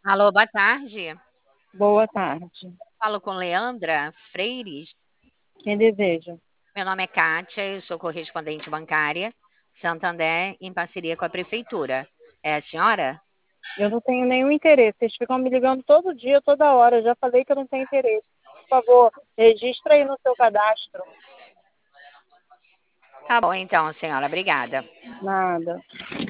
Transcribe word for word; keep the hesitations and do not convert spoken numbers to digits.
Alô, boa tarde. Boa tarde. Falo com Leandra Freires. Quem deseja? Meu nome é Kátia, eu sou correspondente bancária, Santander, em parceria com a prefeitura. É a senhora? Eu não tenho nenhum interesse. Vocês ficam me ligando todo dia, toda hora. Eu já falei que eu não tenho interesse. Por favor, registra aí no seu cadastro. Tá bom, então, senhora, obrigada. Nada.